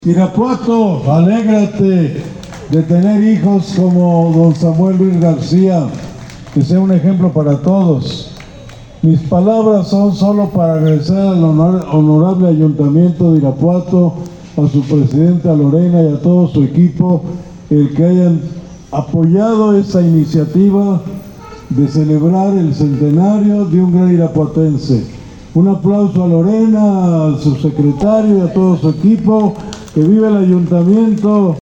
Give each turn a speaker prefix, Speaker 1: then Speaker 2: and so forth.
Speaker 1: Irapuato, alégrate de tener hijos como don Samuel Luis García, que sea un ejemplo para todos. Mis palabras son solo para agradecer al honorable Ayuntamiento de Irapuato, a su presidenta Lorena y a todo su equipo, el que hayan apoyado esta iniciativa de celebrar el centenario de un gran irapuatense. Un aplauso a Lorena, al subsecretario y a todo su equipo. ¡Que viva el Ayuntamiento!